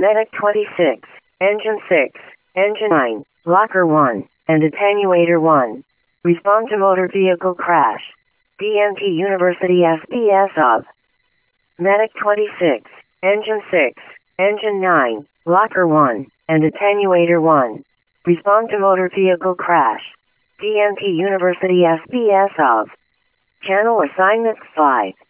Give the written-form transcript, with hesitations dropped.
Medic 26, Engine 6, Engine 9, Locker 1, and Attenuator 1. Respond to motor vehicle crash. DMT University SBS of Medic 26, Engine 6, Engine 9, Locker 1, and Attenuator 1. Respond to motor vehicle crash. DMT University SBS of Channel Assignment 5.